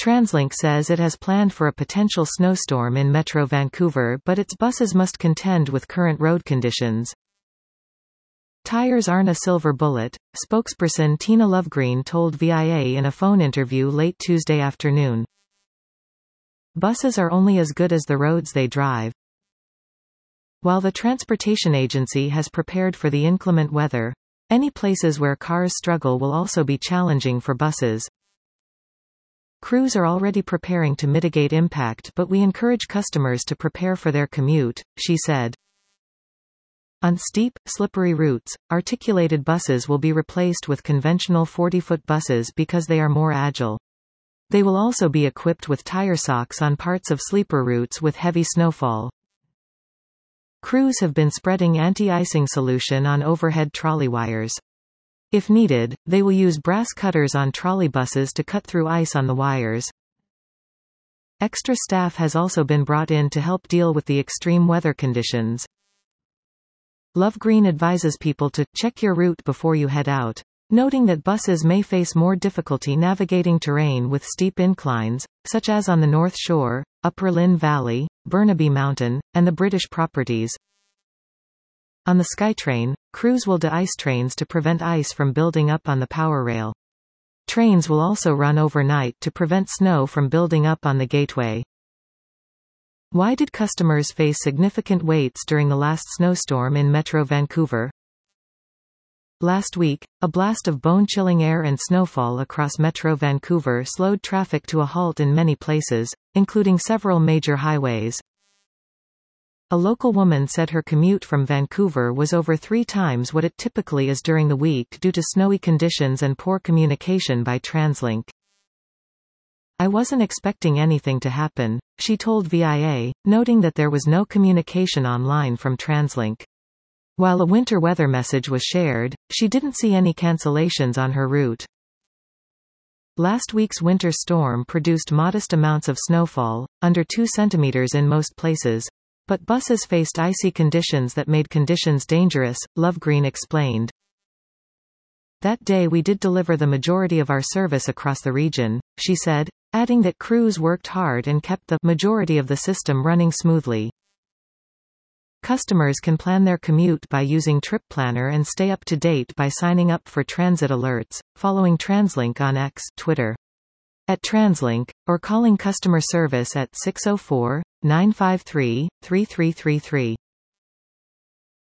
TransLink says it has planned for a potential snowstorm in Metro Vancouver, but its buses must contend with current road conditions. Tires aren't a silver bullet, spokesperson Tina Lovegreen told VIA in a phone interview late Tuesday afternoon. Buses are only as good as the roads they drive. While the transportation agency has prepared for the inclement weather, any places where cars struggle will also be challenging for buses. Crews are already preparing to mitigate impact, but we encourage customers to prepare for their commute, she said. On steep, slippery routes, articulated buses will be replaced with conventional 40-foot buses because they are more agile. They will also be equipped with tire socks on parts of sleeper routes with heavy snowfall. Crews have been spreading anti-icing solution on overhead trolley wires. If needed, they will use brass cutters on trolley buses to cut through ice on the wires. Extra staff has also been brought in to help deal with the extreme weather conditions. Lovegreen advises people to check your route before you head out, noting that buses may face more difficulty navigating terrain with steep inclines, such as on the North Shore, Upper Lynn Valley, Burnaby Mountain, and the British Properties. On the SkyTrain, crews will de-ice trains to prevent ice from building up on the power rail. Trains will also run overnight to prevent snow from building up on the gateway. Why did customers face significant waits during the last snowstorm in Metro Vancouver? Last week, a blast of bone-chilling air and snowfall across Metro Vancouver slowed traffic to a halt in many places, including several major highways. A local woman said her commute from Vancouver was over 3 times what it typically is during the week due to snowy conditions and poor communication by TransLink. I wasn't expecting anything to happen, she told VIA, noting that there was no communication online from TransLink. While a winter weather message was shared, she didn't see any cancellations on her route. Last week's winter storm produced modest amounts of snowfall, under 2 centimeters in most places, but buses faced icy conditions that made conditions dangerous, Lovegreen explained. That day we did deliver the majority of our service across the region, she said, adding that crews worked hard and kept the majority of the system running smoothly. Customers can plan their commute by using Trip Planner and stay up to date by signing up for transit alerts, following TransLink on X, Twitter, @TransLink, or calling customer service at 604-953-3333.